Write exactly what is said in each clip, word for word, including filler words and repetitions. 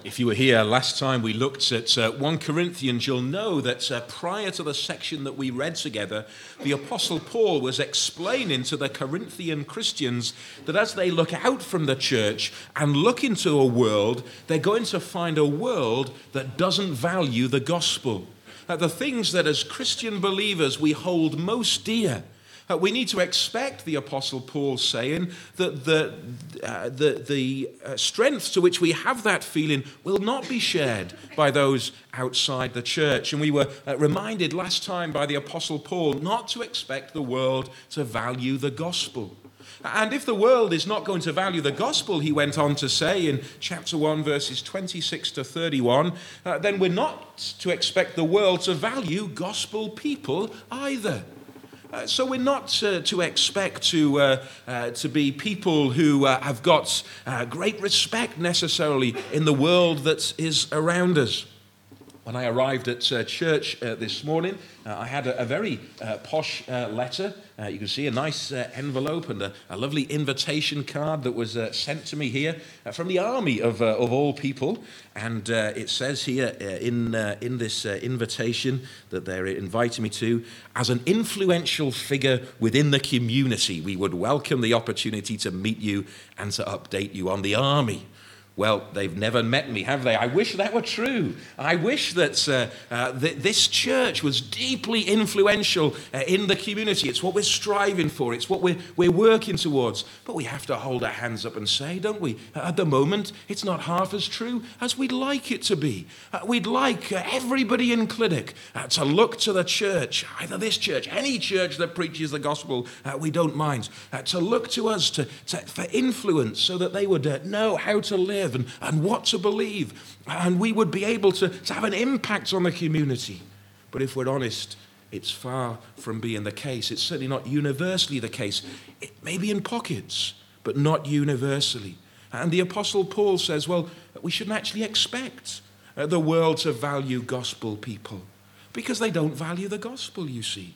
If you were here last time we looked at uh, First Corinthians, you'll know that uh, prior to the section that we read together, the Apostle Paul was explaining to the Corinthian Christians that as they look out from the church and look into a world, they're going to find a world that doesn't value the gospel. Uh, the things that as Christian believers we hold most dear. Uh, we need to expect, the Apostle Paul saying, that the, uh, the, the uh, strength to which we have that feeling will not be shared by those outside the church. And we were uh, reminded last time by the Apostle Paul not to expect the world to value the gospel. And if the world is not going to value the gospel, he went on to say in chapter one, verses twenty-six to thirty-one, uh, then we're not to expect the world to value gospel people either. Uh, so we're not uh, to expect to uh, uh, to be people who uh, have got uh, great respect necessarily in the world that is around us. When I arrived at uh, church uh, this morning, uh, I had a, a very uh, posh uh, letter. Uh, you can see a nice uh, envelope and a, a lovely invitation card that was uh, sent to me here uh, from the army of uh, of all people. And uh, it says here uh, in uh, in this uh, invitation that they're inviting me to, as an influential figure within the community, we would welcome the opportunity to meet you and to update you on the army. Well, they've never met me, have they? I wish that were true. I wish that uh, uh, th- this church was deeply influential uh, in the community. It's what we're striving for. It's what we're, we're working towards. But we have to hold our hands up and say, don't we? At the moment, it's not half as true as we'd like it to be. Uh, we'd like uh, everybody in Clinic uh, to look to the church, either this church, any church that preaches the gospel, uh, we don't mind, uh, to look to us to, to, for influence so that they would uh, know how to live And, and what to believe, and we would be able to, to have an impact on the community. But if we're honest, it's far from being the case. It's certainly not universally the case. It may be in pockets, but not universally. And the Apostle Paul says, well, we shouldn't actually expect uh, the world to value gospel people, because they don't value the gospel, you see.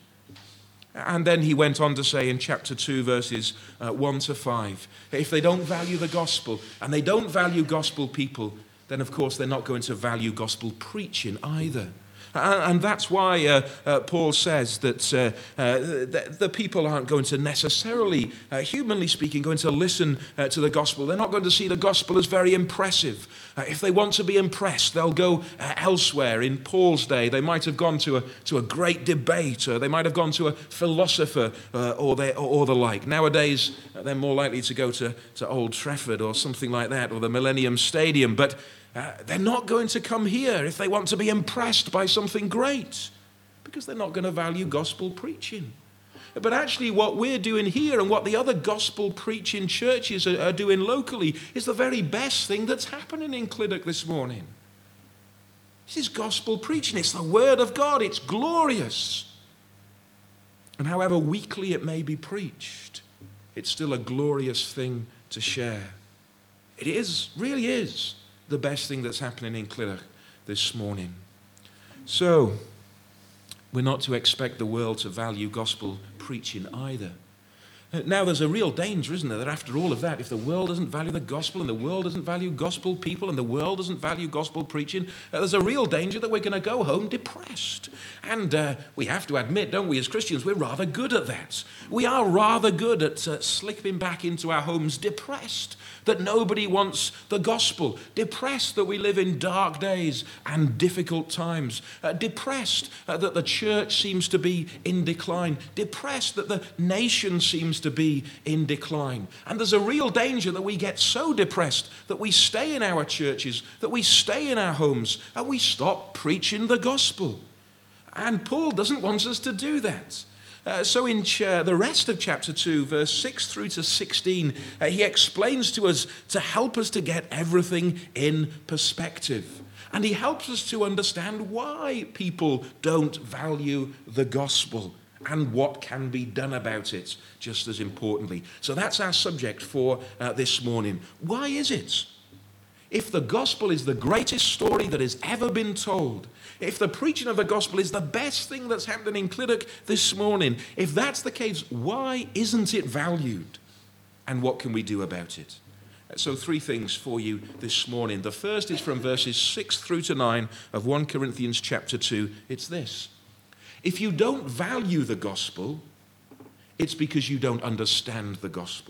And then he went on to say in chapter two, verses uh, one to five, if they don't value the gospel and they don't value gospel people, then of course they're not going to value gospel preaching either. And that's why uh, uh, Paul says that uh, uh, the, the people aren't going to necessarily, uh, humanly speaking, going to listen uh, to the gospel. They're not going to see the gospel as very impressive. Uh, if they want to be impressed, they'll go uh, elsewhere. In Paul's day, they might have gone to a to a great debate, or they might have gone to a philosopher uh, or, they, or, or the like. Nowadays, uh, they're more likely to go to, to Old Trafford or something like that, or the Millennium Stadium. But Uh, they're not going to come here if they want to be impressed by something great, because they're not going to value gospel preaching. But actually what we're doing here and what the other gospel preaching churches are, are doing locally is the very best thing that's happening in Clinic this morning. This is gospel preaching. It's the word of God. It's glorious. And however weakly it may be preached, it's still a glorious thing to share. It is, really is, the best thing that's happening in Clinic this morning. So, we're not to expect the world to value gospel preaching either. Now, there's a real danger, isn't there, that after all of that, if the world doesn't value the gospel and the world doesn't value gospel people and the world doesn't value gospel preaching, uh, there's a real danger that we're going to go home depressed. And uh, we have to admit, don't we, as Christians, we're rather good at that. We are rather good at uh, slipping back into our homes depressed that nobody wants the gospel, depressed that we live in dark days and difficult times, uh, depressed uh, that the church seems to be in decline, depressed that the nation seems to be in decline. And there's a real danger that we get so depressed that we stay in our churches, that we stay in our homes, and we stop preaching the gospel. And Paul doesn't want us to do that. Uh, so in ch- the rest of chapter two, verse six through to sixteen, uh, he explains to us to help us to get everything in perspective. And he helps us to understand why people don't value the gospel and what can be done about it, just as importantly. So that's our subject for uh, this morning. Why is it? If the gospel is the greatest story that has ever been told, if the preaching of the gospel is the best thing that's happening in Clinic this morning, if that's the case, why isn't it valued? And what can we do about it? So three things for you this morning. The first is from verses six through to nine of First Corinthians chapter two. It's this: if you don't value the gospel, it's because you don't understand the gospel.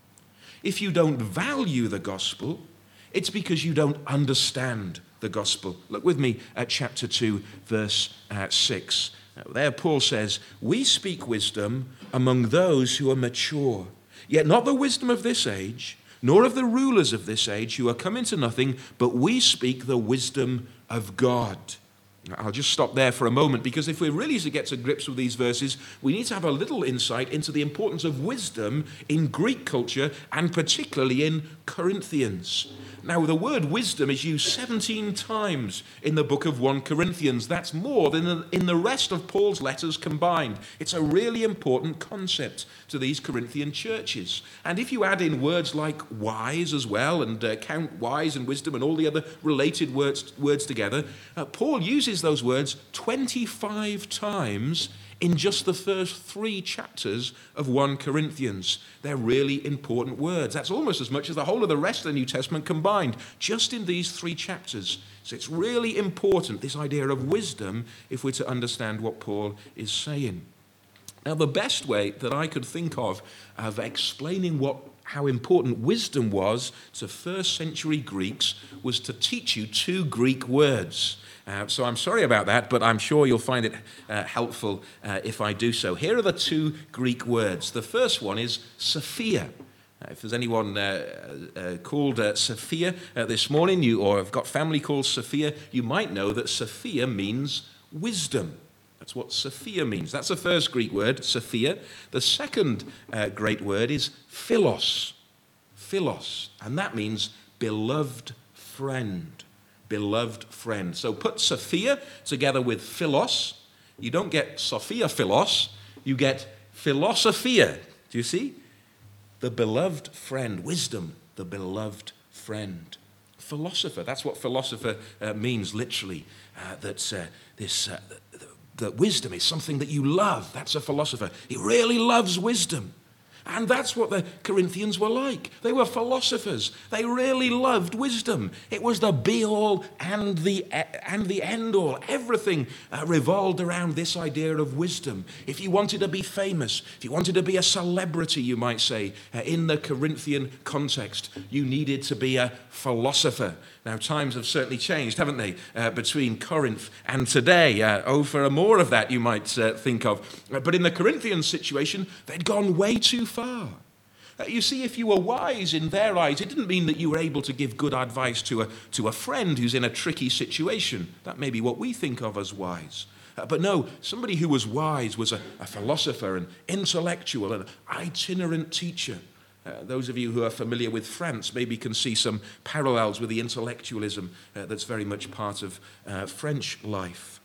If you don't value the gospel, it's because you don't understand the gospel. Look with me at chapter two, verse uh, six. There Paul says, "We speak wisdom among those who are mature, yet not the wisdom of this age, nor of the rulers of this age who are come into nothing, but we speak the wisdom of God." I'll just stop there for a moment, because if we're really to get to grips with these verses, we need to have a little insight into the importance of wisdom in Greek culture, and particularly in Corinthians. Now, the word wisdom is used seventeen times in the book of First Corinthians. That's more than in the rest of Paul's letters combined. It's a really important concept to these Corinthian churches. And if you add in words like wise as well, and uh, count wise and wisdom and all the other related words, words together, uh, Paul uses those words twenty-five times in just the first three chapters of First Corinthians. They're really important words. That's almost as much as the whole of the rest of the New Testament combined, just in these three chapters. So it's really important, this idea of wisdom, if we're to understand what Paul is saying. Now, the best way that I could think of of explaining what how important wisdom was to first century Greeks was to teach you two Greek words. Uh, so I'm sorry about that, but I'm sure you'll find it uh, helpful uh, if I do so. Here are the two Greek words. The first one is Sophia. Uh, if there's anyone uh, uh, called uh, Sophia uh, this morning, you or have got family called Sophia, you might know that Sophia means wisdom. That's what Sophia means. That's the first Greek word, Sophia. The second uh, great word is philos. Philos. And that means beloved friend. Beloved friend. So put Sophia together with philos. You don't get Sophia philos. You get philosophia. Do you see? The beloved friend. Wisdom. The beloved friend. Philosopher. That's what philosopher uh, means literally. Uh, that's uh, this... Uh, That wisdom is something that you love. That's a philosopher. He really loves wisdom. And that's what the Corinthians were like. They were philosophers. They really loved wisdom. It was the be-all and the and the end-all. Everything uh, revolved around this idea of wisdom. If you wanted to be famous, if you wanted to be a celebrity, you might say, uh, in the Corinthian context, you needed to be a philosopher. Now, times have certainly changed, haven't they, uh, between Corinth and today. Uh, oh, for more of that, you might uh, think of. Uh, but in the Corinthian situation, they'd gone way too far. Uh, you see, if you were wise in their eyes, it didn't mean that you were able to give good advice to a, to a friend who's in a tricky situation. That may be what we think of as wise. Uh, but no, somebody who was wise was a, a philosopher, an intellectual, an itinerant teacher. Uh, those of you who are familiar with France maybe can see some parallels with the intellectualism uh, that's very much part of uh, French life.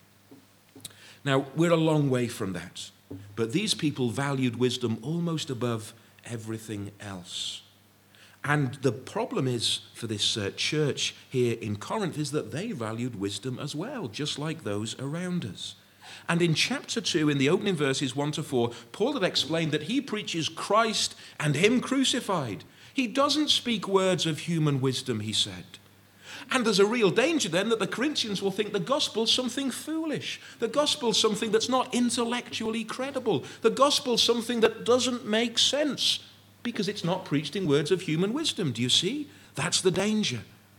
Now, we're a long way from that, but these people valued wisdom almost above everything else. And the problem is for this uh, church here in Corinth is that they valued wisdom as well, just like those around us. And in chapter two, in the opening verses one to four, Paul had explained that he preaches Christ and him crucified. He doesn't speak words of human wisdom, he said. And there's a real danger then that the Corinthians will think the gospel's something foolish. The gospel's something that's not intellectually credible. The gospel's something that doesn't make sense because it's not preached in words of human wisdom. Do you see? That's the danger.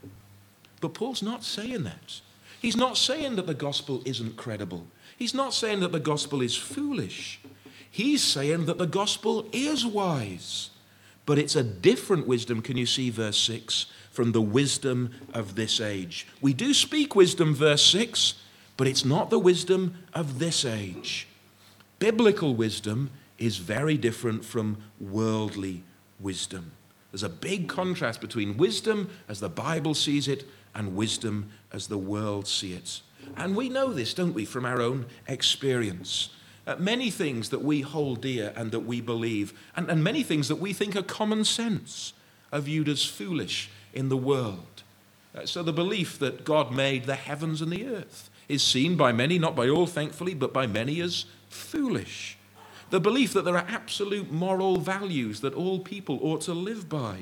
But Paul's not saying that. He's not saying that the gospel isn't credible. He's not saying that the gospel is foolish. He's saying that the gospel is wise. But it's a different wisdom, can you see verse six, from the wisdom of this age. We do speak wisdom, verse six, but it's not the wisdom of this age. Biblical wisdom is very different from worldly wisdom. There's a big contrast between wisdom as the Bible sees it and wisdom as the world sees it. And we know this, don't we, from our own experience. Uh, many things that we hold dear and that we believe, and, and many things that we think are common sense, are viewed as foolish in the world. Uh, so the belief that God made the heavens and the earth is seen by many, not by all thankfully, but by many as foolish. The belief that there are absolute moral values that all people ought to live by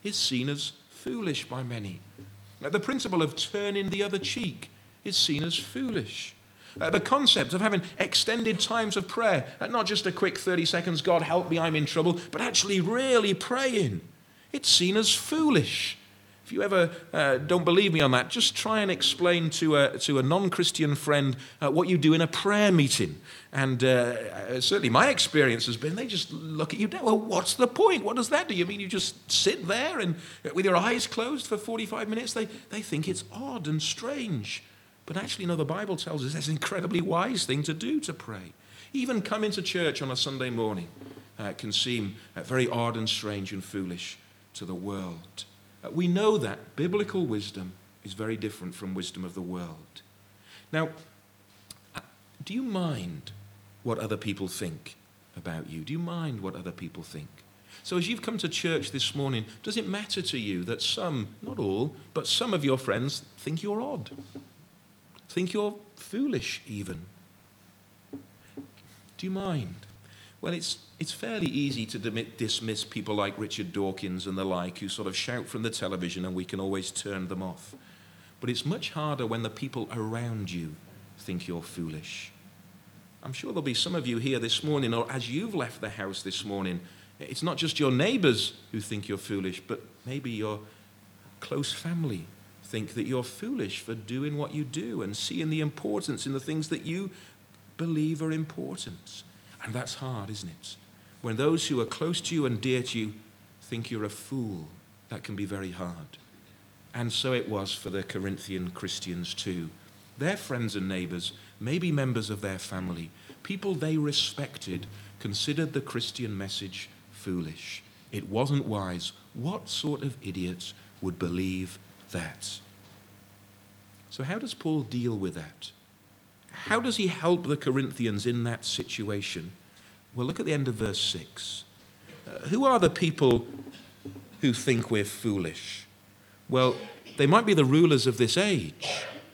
is seen as foolish by many. Uh, the principle of turning the other cheek is seen as foolish. Uh, the concept of having extended times of prayer, uh, not just a quick thirty seconds, God help me, I'm in trouble, but actually really praying, it's seen as foolish. If you ever uh, don't believe me on that, just try and explain to a, to a non-Christian friend uh, what you do in a prayer meeting. And uh, certainly my experience has been they just look at you, well, what's the point? What does that do? You mean you just sit there and with your eyes closed for forty-five minutes? They, they think it's odd and strange. But actually, you know, the Bible tells us that's an incredibly wise thing to do, to pray. Even coming to church on a Sunday morning uh, can seem uh, very odd and strange and foolish to the world. Uh, we know that biblical wisdom is very different from wisdom of the world. Now, uh, do you mind what other people think about you? Do you mind what other people think? So as you've come to church this morning, does it matter to you that some, not all, but some of your friends think you're odd? Think you're foolish even? Do you mind? Well, it's it's fairly easy to dismiss people like Richard Dawkins and the like who sort of shout from the television and we can always turn them off. But it's much harder when the people around you think you're foolish. I'm sure there'll be some of you here this morning, or as you've left the house this morning, it's not just your neighbors who think you're foolish, but maybe your close family think that you're foolish for doing what you do and seeing the importance in the things that you believe are important. And that's hard, isn't it? When those who are close to you and dear to you think you're a fool, that can be very hard. And so it was for the Corinthian Christians too. Their friends and neighbors, maybe members of their family, people they respected, considered the Christian message foolish. It wasn't wise. What sort of idiots would believe that? So how does Paul deal with that? How does he help the Corinthians in that situation? Well, look at the end of verse six. Uh, who are the people who think we're foolish? Well, they might be the rulers of this age,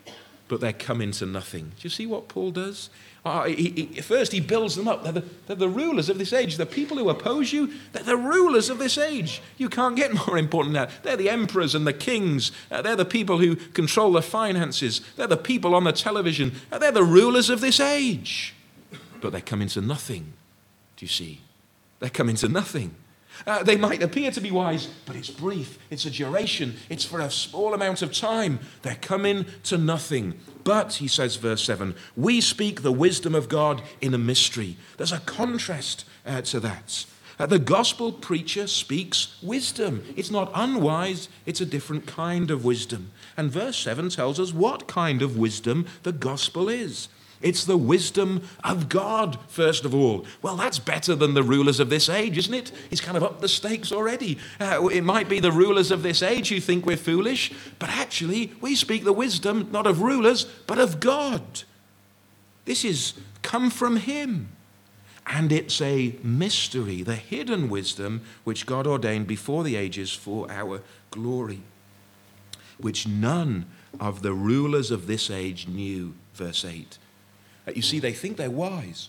but they're coming to nothing. Do you see what Paul does? Uh, he, he, first, he builds them up. They're the, they're the rulers of this age. The people who oppose you, they're the rulers of this age. You can't get more important than that. They're the emperors and the kings. Uh, they're the people who control the finances. They're the people on the television. Uh, they're the rulers of this age. But they're coming to nothing. Do you see? They're coming to nothing. Uh, they might appear to be wise, but it's brief, it's a duration, it's for a small amount of time. They're coming to nothing. But, he says, verse seven, we speak the wisdom of God in a mystery. There's a contrast uh, to that. Uh, the gospel preacher speaks wisdom. It's not unwise, it's a different kind of wisdom. And verse seven tells us what kind of wisdom the gospel is. It's the wisdom of God, first of all. Well, that's better than the rulers of this age, isn't it? He's kind of upped the stakes already. Uh, it might be the rulers of this age who think we're foolish, but actually we speak the wisdom not of rulers, but of God. This is come from him. And it's a mystery, the hidden wisdom which God ordained before the ages for our glory, which none of the rulers of this age knew, verse eight. You see, they think they're wise,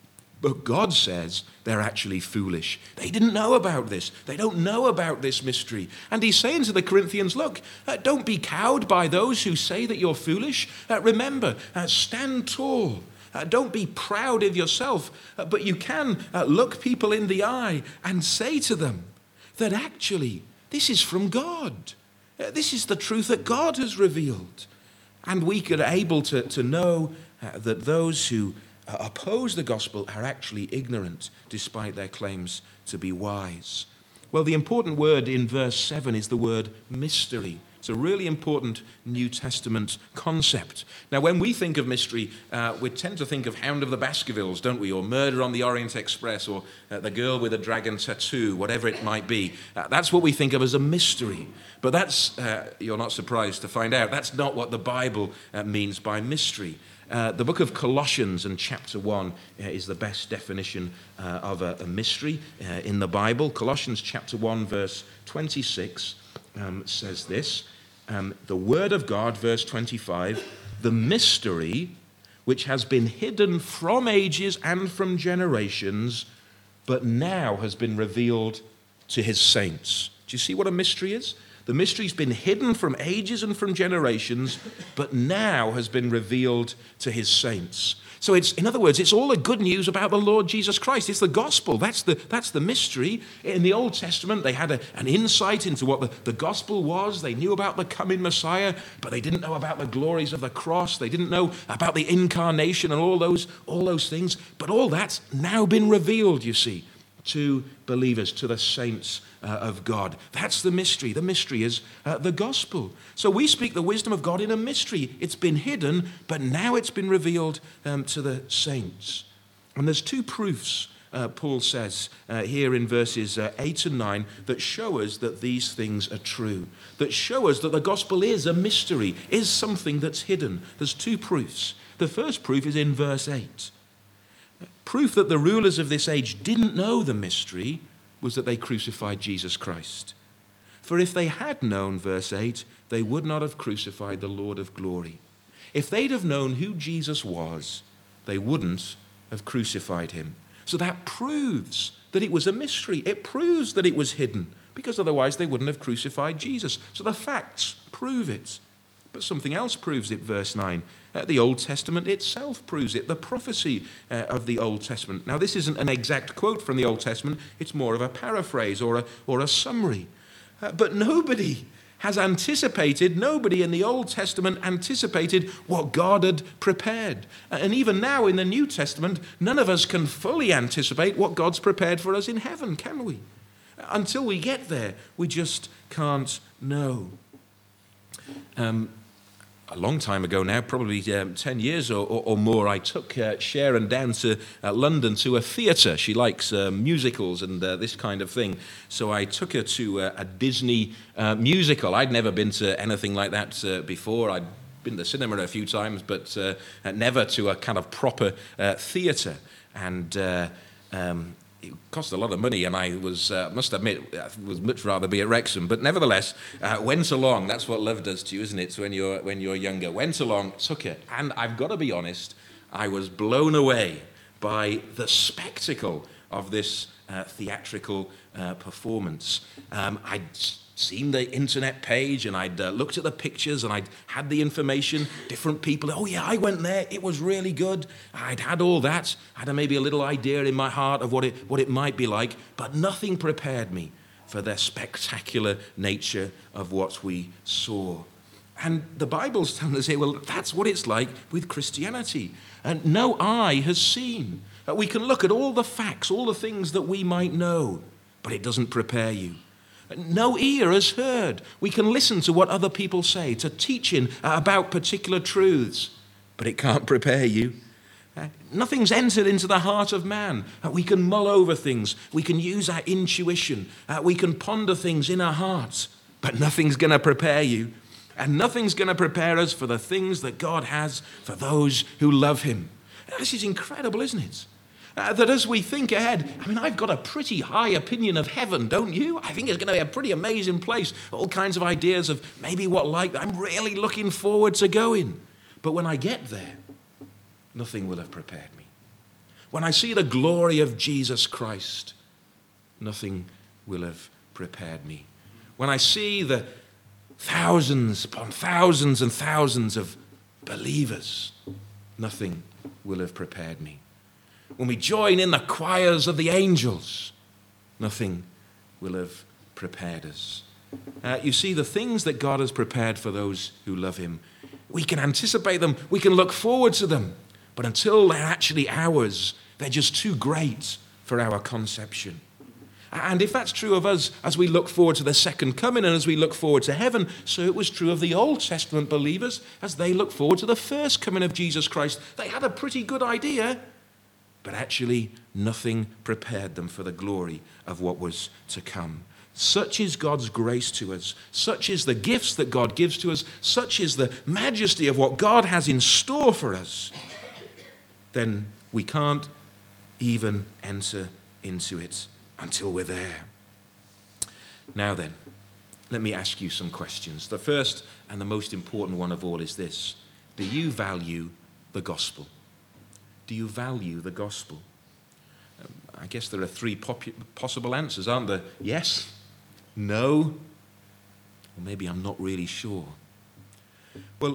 but God says they're actually foolish. They didn't know about this. They don't know about this mystery. And he's saying to the Corinthians, look, uh, don't be cowed by those who say that you're foolish. Uh, remember, uh, stand tall. Uh, don't be proud of yourself, uh, but you can uh, look people in the eye and say to them that actually this is from God. Uh, this is the truth that God has revealed. And we are able to, to know Uh, that those who uh, oppose the gospel are actually ignorant despite their claims to be wise. Well, the important word in verse seven is the word mystery. It's a really important New Testament concept. Now, when we think of mystery, uh, we tend to think of Hound of the Baskervilles, don't we? Or Murder on the Orient Express, or uh, The Girl with a Dragon Tattoo, whatever it might be. Uh, that's what we think of as a mystery. But that's, uh, you're not surprised to find out, that's not what the Bible uh, means by mystery. Uh, the book of Colossians and chapter one uh, is the best definition uh, of a, a mystery uh, in the Bible. Colossians chapter one, verse twenty-six um, says this. Um, the word of God, verse twenty-five, the mystery which has been hidden from ages and from generations, but now has been revealed to his saints. Do you see what a mystery is? The mystery's been hidden from ages and from generations, but now has been revealed to his saints. So it's, in other words, it's all the good news about the Lord Jesus Christ. It's the gospel. That's the, that's the mystery. In the Old Testament, they had a, an insight into what the, the gospel was. They knew about the coming Messiah, but they didn't know about the glories of the cross. They didn't know about the incarnation and all those, all those things. But all that's now been revealed, you see, to believers, to the saints uh, of God. That's the mystery. The mystery is uh, the gospel. So we speak the wisdom of God in a mystery. It's been hidden, but now it's been revealed um, to the saints. And there's two proofs, uh, Paul says uh, here in verses uh, eight and nine, that show us that these things are true, that show us that the gospel is a mystery, is something that's hidden. There's two proofs. The first proof is in verse eight. Proof that the rulers of this age didn't know the mystery was that they crucified Jesus Christ. For if they had known, verse eight, they would not have crucified the Lord of glory. If they'd have known who Jesus was, they wouldn't have crucified him. So that proves that it was a mystery. It proves that it was hidden, because otherwise they wouldn't have crucified Jesus. So the facts prove it. But something else proves it, verse nine. Uh, the Old Testament itself proves it, the prophecy uh, of the Old Testament. Now, this isn't an exact quote from the Old Testament. It's more of a paraphrase or a, or a summary. Uh, but nobody has anticipated, nobody in the Old Testament anticipated what God had prepared. And even now in the New Testament, none of us can fully anticipate what God's prepared for us in heaven, can we? Until we get there, we just can't know. Um, A long time ago now, probably um, ten years or, or, or more, I took uh, Sharon down to uh, London to a theatre. She likes uh, musicals and uh, this kind of thing. So I took her to uh, a Disney uh, musical. I'd never been to anything like that uh, before. I'd been to the cinema a few times, but uh, never to a kind of proper uh, theatre. And uh, um, it cost a lot of money, and I was, uh, must admit, I would much rather be at Wrexham. But nevertheless, uh, went along. That's what love does to you, isn't it, when you're, when you're younger. Went along, took it. And I've got to be honest, I was blown away by the spectacle of this uh, theatrical uh, performance. Um, I'd seen the internet page, and I'd uh, looked at the pictures, and I'd had the information, different people. Oh, yeah, I went there. It was really good. I'd had all that. I had maybe a little idea in my heart of what it, what it might be like, but nothing prepared me for the spectacular nature of what we saw. And the Bible's telling us here, well, that's what it's like with Christianity. And no eye has seen. We can look at all the facts, all the things that we might know, but it doesn't prepare you. No ear has heard. We can listen to what other people say, to teaching about particular truths, but it can't prepare you. Uh, nothing's entered into the heart of man. Uh, we can mull over things. We can use our intuition. Uh, we can ponder things in our hearts, but nothing's going to prepare you. And nothing's going to prepare us for the things that God has for those who love him. This is incredible, isn't it? Uh, that as we think ahead, I mean, I've got a pretty high opinion of heaven, don't you? I think it's going to be a pretty amazing place. All kinds of ideas of maybe what like. I'm really looking forward to going. But when I get there, nothing will have prepared me. When I see the glory of Jesus Christ, nothing will have prepared me. When I see the thousands upon thousands and thousands of believers, nothing will have prepared me. When we join in the choirs of the angels, nothing will have prepared us. Uh, you see, the things that God has prepared for those who love him, we can anticipate them, we can look forward to them, but until they're actually ours, they're just too great for our conception. And if that's true of us as we look forward to the second coming and as we look forward to heaven, so it was true of the Old Testament believers as they look forward to the first coming of Jesus Christ. They had a pretty good idea, but actually nothing prepared them for the glory of what was to come. Such is God's grace to us. Such is the gifts that God gives to us. Such is the majesty of what God has in store for us. Then we can't even enter into it until we're there. Now then, let me ask you some questions. The first and the most important one of all is this. Do you value the gospel? Do you value the gospel? Um, I guess there are three popu- possible answers, aren't there? Yes, No? Or maybe I'm not really sure. Well,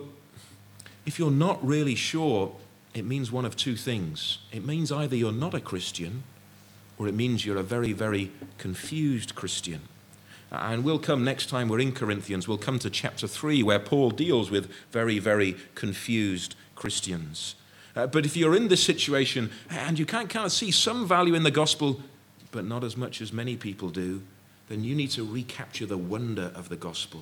if you're not really sure, it means one of two things. It means either you're not a Christian, or it means you're a very, very confused Christian. And we'll come next time we're in Corinthians, we'll come to chapter three, where Paul deals with very, very confused Christians. Uh, but if you're in this situation and you can't kind of see some value in the gospel, but not as much as many people do, then you need to recapture the wonder of the gospel.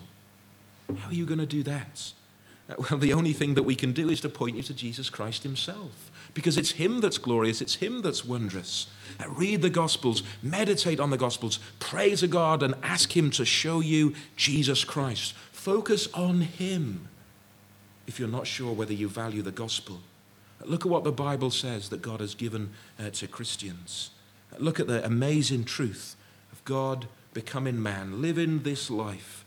How are you going to do that? Uh, well, the only thing that we can do is to point you to Jesus Christ himself, because it's him that's glorious, it's him that's wondrous. Uh, read the Gospels, meditate on the Gospels, pray to God and ask him to show you Jesus Christ. Focus on him if you're not sure whether you value the gospel. Uh, look at what the Bible says that God has given uh, to Christians. Uh, look at the amazing truth of God becoming man, living this life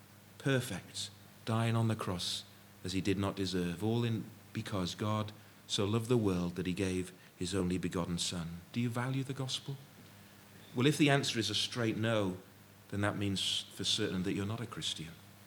perfect, dying on the cross as he did not deserve, all in because God so loved the world that he gave his only begotten Son. Do you value the gospel? Well, if the answer is a straight no, then that means for certain that you're not a Christian.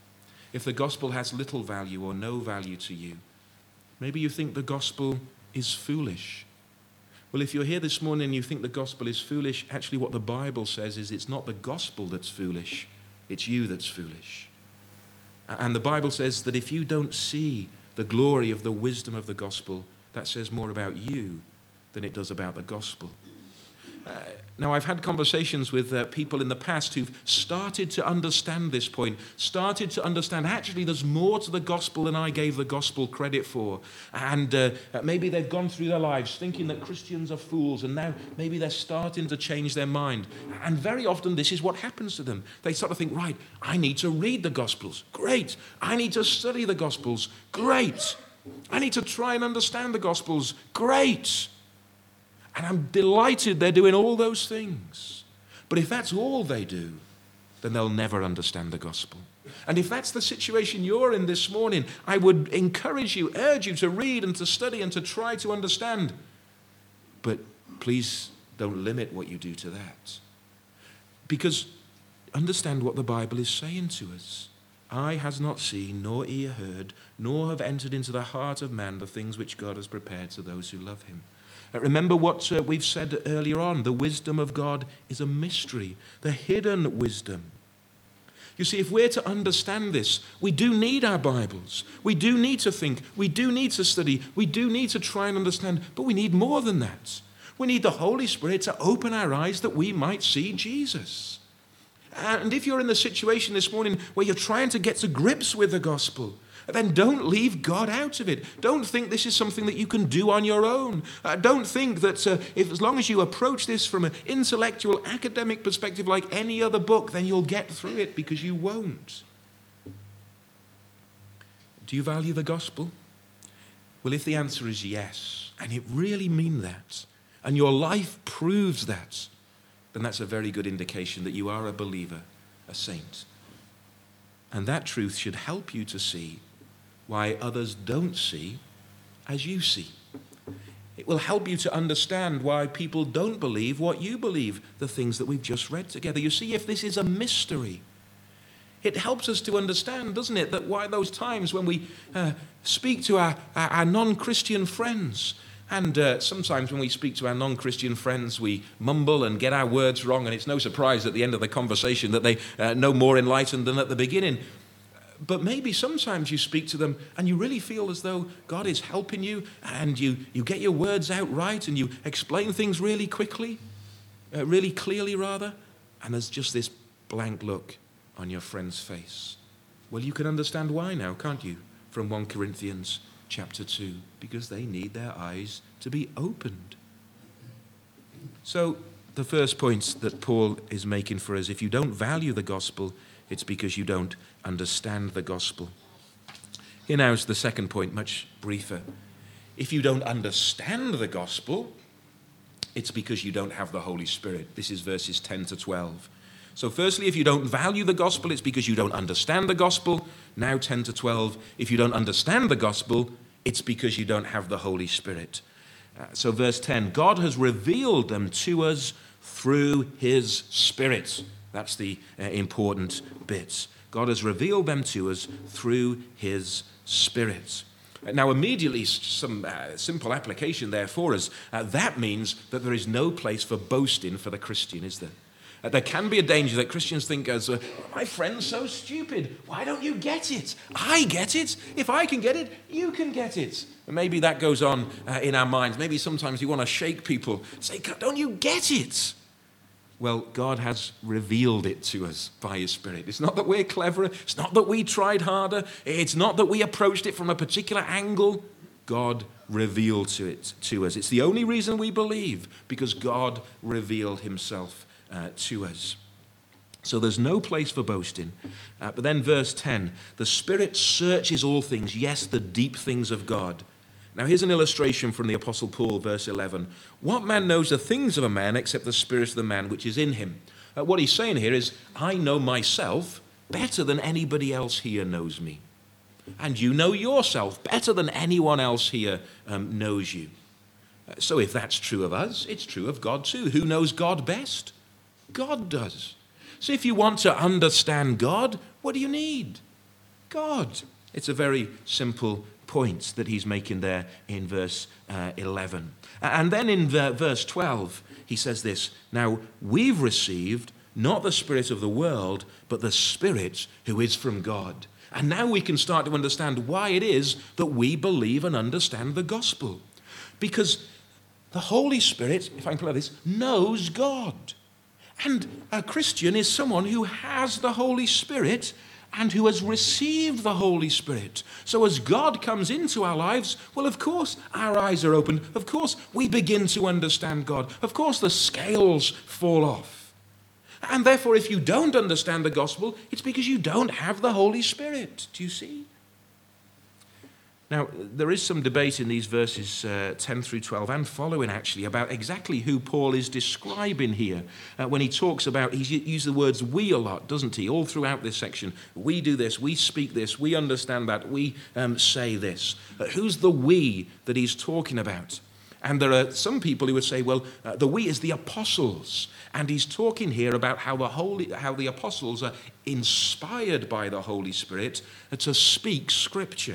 If the gospel has little value or no value to you, maybe you think the gospel is foolish. Well, if you're here this morning and you think the gospel is foolish, actually what the Bible says is it's not the gospel that's foolish, it's you that's foolish. And the Bible says that if you don't see the glory of the wisdom of the gospel, that says more about you than it does about the gospel. Uh, now, I've had conversations with uh, people in the past who've started to understand this point, started to understand actually there's more to the gospel than I gave the gospel credit for. And uh, maybe they've gone through their lives thinking that Christians are fools, and now maybe they're starting to change their mind. And very often this is what happens to them. They sort of think, right, I need to read the gospels. Great. I need to study the gospels. Great. I need to try and understand the gospels. Great. And I'm delighted they're doing all those things. But if that's all they do, then they'll never understand the gospel. And if that's the situation you're in this morning, I would encourage you, urge you to read and to study and to try to understand. But please don't limit what you do to that. Because understand what the Bible is saying to us. Eye has not seen, nor ear heard, nor have entered into the heart of man the things which God has prepared to those who love him. Remember what uh, we've said earlier on. The wisdom of God is a mystery, the hidden wisdom. You see, if we're to understand this, we do need our Bibles. We do need to think. We do need to study. We do need to try and understand. But we need more than that. We need the Holy Spirit to open our eyes that we might see Jesus. And if you're in the situation this morning where you're trying to get to grips with the gospel, then don't leave God out of it. Don't think this is something that you can do on your own. Uh, don't think that uh, if as long as you approach this from an intellectual, academic perspective like any other book, then you'll get through it, because you won't. Do you value the gospel? Well, if the answer is yes, and it really means that, and your life proves that, then that's a very good indication that you are a believer, a saint. And that truth should help you to see why others don't see as you see. It will help you to understand why people don't believe what you believe, the things that we've just read together. You see, if this is a mystery, it helps us to understand, doesn't it, that why those times when we uh, speak to our, our, our non-Christian friends, and uh, sometimes when we speak to our non-Christian friends, we mumble and get our words wrong, and it's no surprise at the end of the conversation that they uh, no more enlightened than at the beginning. But maybe sometimes you speak to them and you really feel as though God is helping you, and you, you get your words out right and you explain things really quickly, uh, really clearly rather, and there's just this blank look on your friend's face. Well, you can understand why now, can't you? From First Corinthians chapter two, because they need their eyes to be opened. So the first point that Paul is making for us, if you don't value the gospel, it's because you don't understand the gospel. Here now is the second point, much briefer. If you don't understand the gospel, it's because you don't have the Holy Spirit. This is verses ten to twelve. So firstly, if you don't value the gospel, it's because you don't understand the gospel. Now ten to twelve, if you don't understand the gospel, it's because you don't have the Holy Spirit. Uh, so verse ten, God has revealed them to us through his Spirit. That's the uh, important bit. God has revealed them to us through his Spirit. Now, immediately, some uh, simple application there for us. Uh, that means that there is no place for boasting for the Christian, is there? Uh, there can be a danger that Christians think as, uh, my friend's so stupid. Why don't you get it? I get it. If I can get it, you can get it. And maybe that goes on uh, in our minds. Maybe sometimes you want to shake people. Say, don't you get it? Well, God has revealed it to us by his Spirit. It's not that we're cleverer. It's not that we tried harder. It's not that we approached it from a particular angle. God revealed to it to us. It's the only reason we believe, because God revealed himself uh, to us. So there's no place for boasting. Uh, but then verse ten, the Spirit searches all things, yes, the deep things of God. Now here's an illustration from the Apostle Paul, verse eleven. What man knows the things of a man except the spirit of the man which is in him? Uh, what he's saying here is, I know myself better than anybody else here knows me. And you know yourself better than anyone else here um, knows you. Uh, so if that's true of us, it's true of God too. Who knows God best? God does. So if you want to understand God, what do you need? God. It's a very simple point that he's making there in verse uh, eleven. And then in verse twelve, he says this, now we've received not the spirit of the world, but the Spirit who is from God. And now we can start to understand why it is that we believe and understand the gospel. Because the Holy Spirit, if I can put it like this, knows God. And a Christian is someone who has the Holy Spirit and who has received the Holy Spirit. So as God comes into our lives, well, of course, our eyes are opened. Of course, we begin to understand God. Of course, the scales fall off. And therefore, if you don't understand the gospel, it's because you don't have the Holy Spirit. Do you see? Now, there is some debate in these verses uh, ten through twelve and following, actually, about exactly who Paul is describing here. Uh, when he talks about, he uses the words we a lot, doesn't he? All throughout this section. We do this, we speak this, we understand that, we um, say this. Uh, who's the we that he's talking about? And there are some people who would say, well, uh, the we is the apostles. And he's talking here about how the Holy, how the apostles are inspired by the Holy Spirit to speak Scripture.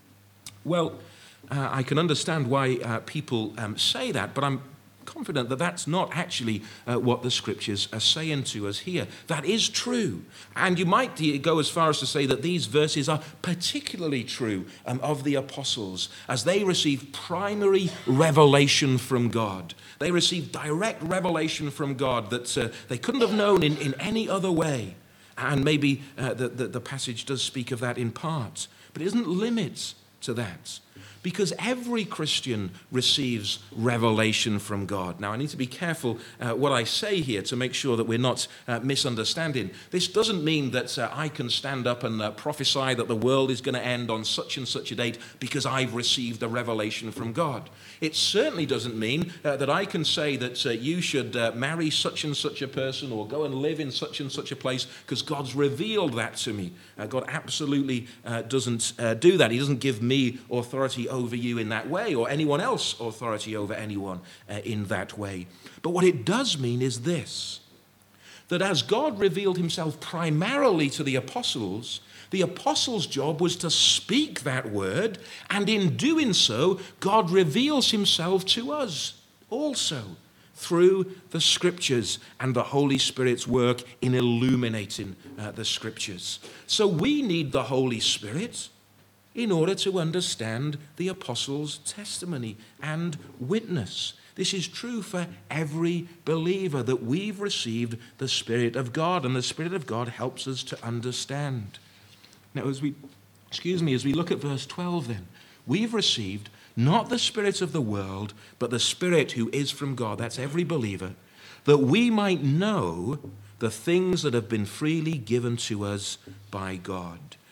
Well, uh, I can understand why uh, people um, say that, but I'm confident that that's not actually uh, what the Scriptures are saying to us here. That is true. And you might go as far as to say that these verses are particularly true um, of the apostles, as they receive primary revelation from God. They receive direct revelation from God that uh, they couldn't have known in, in any other way. And maybe uh, the, the, the passage does speak of that in part, but it doesn't limit to that, because every Christian receives revelation from God. Now, I need to be careful uh, what I say here to make sure that we're not uh, misunderstanding. This doesn't mean that uh, I can stand up and uh, prophesy that the world is going to end on such and such a date because I've received a revelation from God. It certainly doesn't mean uh, that I can say that uh, you should uh, marry such and such a person or go and live in such and such a place because God's revealed that to me. Uh, God absolutely uh, doesn't uh, do that. He doesn't give me authority over you in that way, or anyone else authority over anyone uh, in that way. But what it does mean is this, that as God revealed himself primarily to the apostles, the apostles' job was to speak that word, and in doing so, God reveals himself to us also through the Scriptures and the Holy Spirit's work in illuminating uh, the Scriptures. So we need the Holy Spirit in order to understand the apostles' testimony and witness. This is true for every believer, that we've received the Spirit of God, and the Spirit of God helps us to understand. Now, as we, excuse me, as we look at verse twelve then, we've received not the spirit of the world, but the Spirit who is from God, that's every believer, that we might know the things that have been freely given to us by God.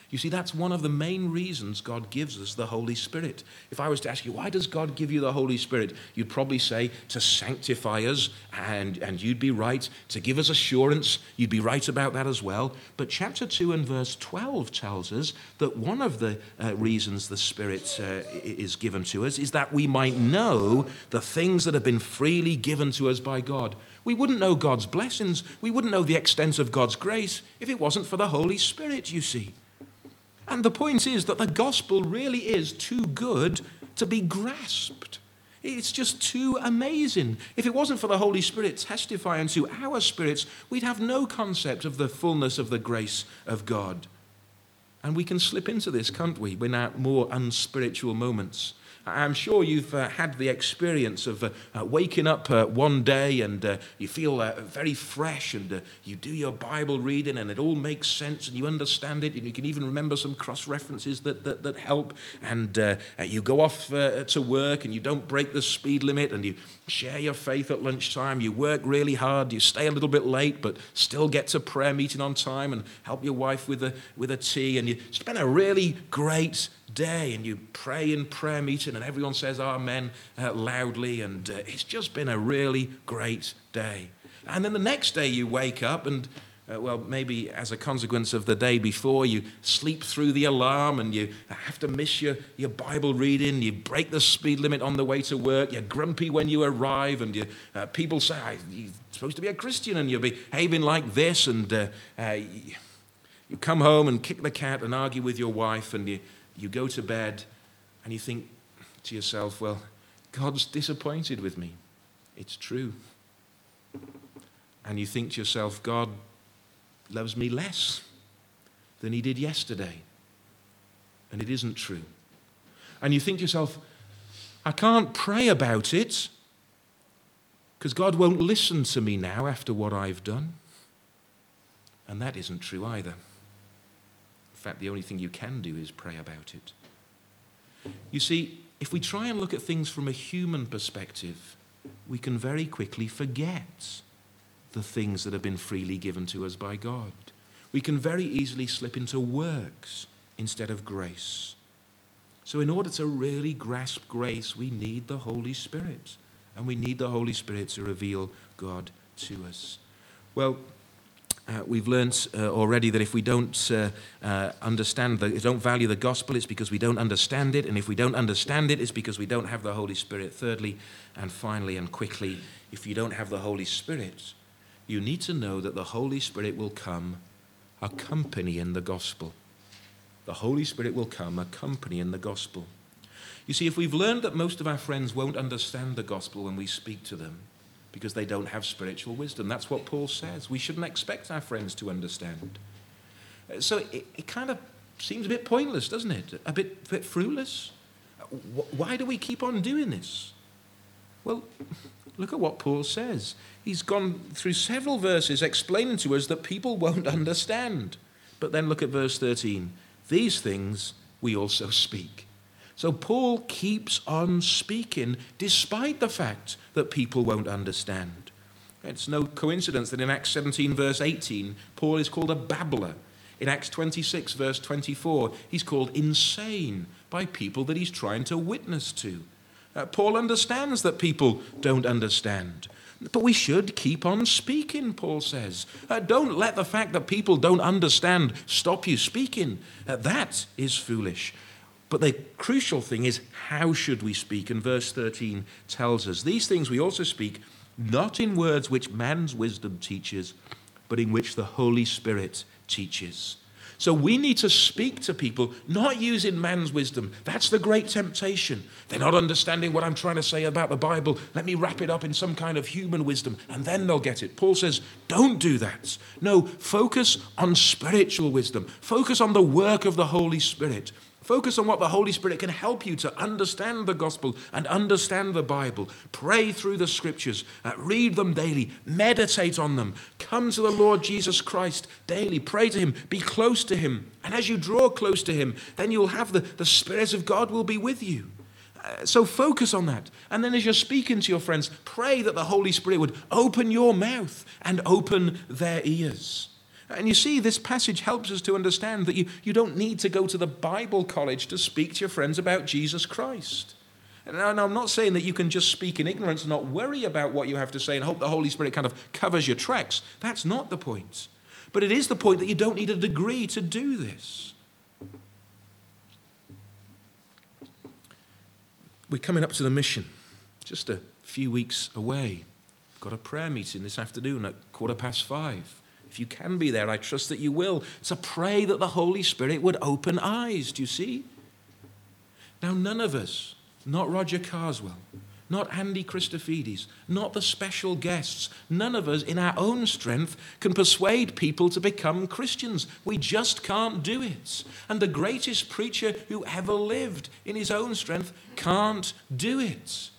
You see, that's one of the main reasons God gives us the Holy Spirit. If I was to ask you, why does God give you the Holy Spirit? You'd probably say to sanctify us, and, and you'd be right. To give us assurance, you'd be right about that as well. But chapter two and verse twelve tells us that one of the uh, reasons the Spirit uh, is given to us is that we might know the things that have been freely given to us by God. We wouldn't know God's blessings. We wouldn't know the extent of God's grace if it wasn't for the Holy Spirit, you see. And the point is that the gospel really is too good to be grasped. It's just too amazing. If it wasn't for the Holy Spirit testifying to our spirits, we'd have no concept of the fullness of the grace of God. And we can slip into this, can't we, in our more unspiritual moments. I'm sure you've uh, had the experience of uh, uh, waking up uh, one day and uh, you feel uh, very fresh, and uh, you do your Bible reading and it all makes sense and you understand it, and you can even remember some cross-references that, that, that help, and uh, you go off uh, to work and you don't break the speed limit, and you share your faith at lunchtime, you work really hard, you stay a little bit late but still get to prayer meeting on time and help your wife with a, with a tea, and you spend a really great day, and you pray in prayer meeting and everyone says amen uh, loudly, and uh, it's just been a really great day. And then the next day you wake up and uh, well, maybe as a consequence of the day before, you sleep through the alarm and you have to miss your, your Bible reading, you break the speed limit on the way to work, you're grumpy when you arrive, and you, uh, people say, you're supposed to be a Christian and you're behaving like this, and uh, uh, you come home and kick the cat and argue with your wife, and you You go to bed and you think to yourself, well, God's disappointed with me. It's true. And you think to yourself, God loves me less than he did yesterday. And it isn't true. And you think to yourself, I can't pray about it because God won't listen to me now after what I've done. And that isn't true either. In fact, the only thing you can do is pray about it. You see, if we try and look at things from a human perspective, we can very quickly forget the things that have been freely given to us by God. We can very easily slip into works instead of grace. So in order to really grasp grace, we need the Holy Spirit. And we need the Holy Spirit to reveal God to us. Well, Uh, we've learnt uh, already that if we don't uh, uh, understand, the, don't value the gospel, it's because we don't understand it. And if we don't understand it, it's because we don't have the Holy Spirit. Thirdly, and finally and quickly, if you don't have the Holy Spirit, you need to know that the Holy Spirit will come accompanying the gospel. The Holy Spirit will come accompanying the gospel. You see, if we've learned that most of our friends won't understand the gospel when we speak to them, because they don't have spiritual wisdom. That's what Paul says. We shouldn't expect our friends to understand. So it, it kind of seems a bit pointless, doesn't it? A bit, a bit fruitless. Why do we keep on doing this? Well, look at what Paul says. He's gone through several verses explaining to us that people won't understand. But then look at verse thirteen. These things we also speak. So Paul keeps on speaking despite the fact that people won't understand. It's no coincidence that in Acts seventeen, verse eighteen, Paul is called a babbler. In Acts twenty-six, verse twenty-four, he's called insane by people that he's trying to witness to. Uh, Paul understands that people don't understand. But we should keep on speaking, Paul says. Uh, don't let the fact that people don't understand stop you speaking. Uh, that is foolish. But the crucial thing is, how should we speak? And verse thirteen tells us, these things we also speak, not in words which man's wisdom teaches, but in which the Holy Spirit teaches. So we need to speak to people, not using man's wisdom. That's the great temptation. They're not understanding what I'm trying to say about the Bible. Let me wrap it up in some kind of human wisdom, and then they'll get it. Paul says, don't do that. No, focus on spiritual wisdom. Focus on the work of the Holy Spirit. Focus on what the Holy Spirit can help you to understand the gospel and understand the Bible. Pray through the scriptures. Uh, read them daily. Meditate on them. Come to the Lord Jesus Christ daily. Pray to him. Be close to him. And as you draw close to him, then you'll have the, the Spirit of God will be with you. Uh, so focus on that. And then as you're speaking to your friends, pray that the Holy Spirit would open your mouth and open their ears. And you see, this passage helps us to understand that you, you don't need to go to the Bible college to speak to your friends about Jesus Christ. And I'm not saying that you can just speak in ignorance and not worry about what you have to say and hope the Holy Spirit kind of covers your tracks. That's not the point. But it is the point that you don't need a degree to do this. We're coming up to the mission, just a few weeks away. We've got a prayer meeting this afternoon at quarter past five. If you can be there, I trust that you will. To pray that the Holy Spirit would open eyes, do you see? Now, none of us, not Roger Carswell, not Andy Christofides, not the special guests, none of us in our own strength can persuade people to become Christians. We just can't do it. And the greatest preacher who ever lived in his own strength can't do it.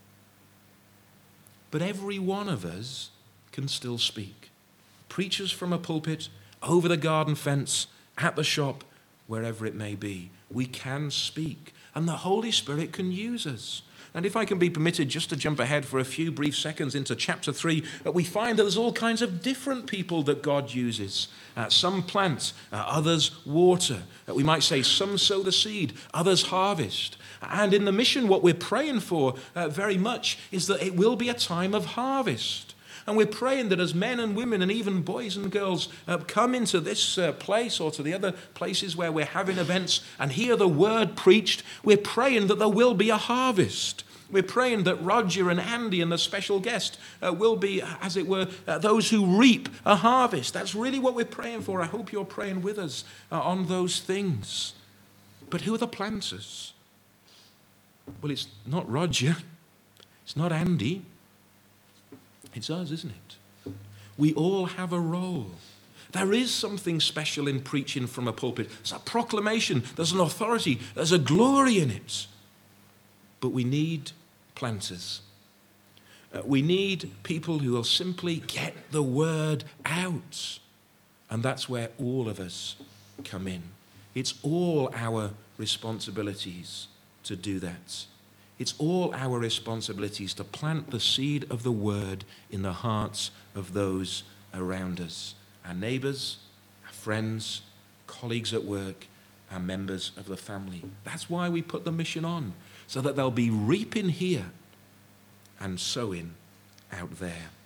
But every one of us can still speak. Preachers from a pulpit, over the garden fence, at the shop, wherever it may be. We can speak. And the Holy Spirit can use us. And if I can be permitted just to jump ahead for a few brief seconds into chapter three, uh, we find that there's all kinds of different people that God uses. Uh, some plant, uh, others water. Uh, we might say some sow the seed, others harvest. And in the mission, what we're praying for uh, very much is that it will be a time of harvest. And we're praying that as men and women and even boys and girls uh, come into this uh, place or to the other places where we're having events and hear the word preached, we're praying that there will be a harvest. We're praying that Roger and Andy and the special guest uh, will be, as it were, uh, those who reap a harvest. That's really what we're praying for. I hope you're praying with us uh, on those things. But who are the planters? Well, it's not Roger. It's not Andy. It's us, isn't it? We all have a role. There is something special in preaching from a pulpit. It's a proclamation. There's an authority. There's a glory in it. But we need planters. Uh, we need people who will simply get the word out. And that's where all of us come in. It's all our responsibilities to do that. It's all our responsibilities to plant the seed of the word in the hearts of those around us. Our neighbors, our friends, colleagues at work, our members of the family. That's why we put the mission on, so that they'll be reaping here and sowing out there.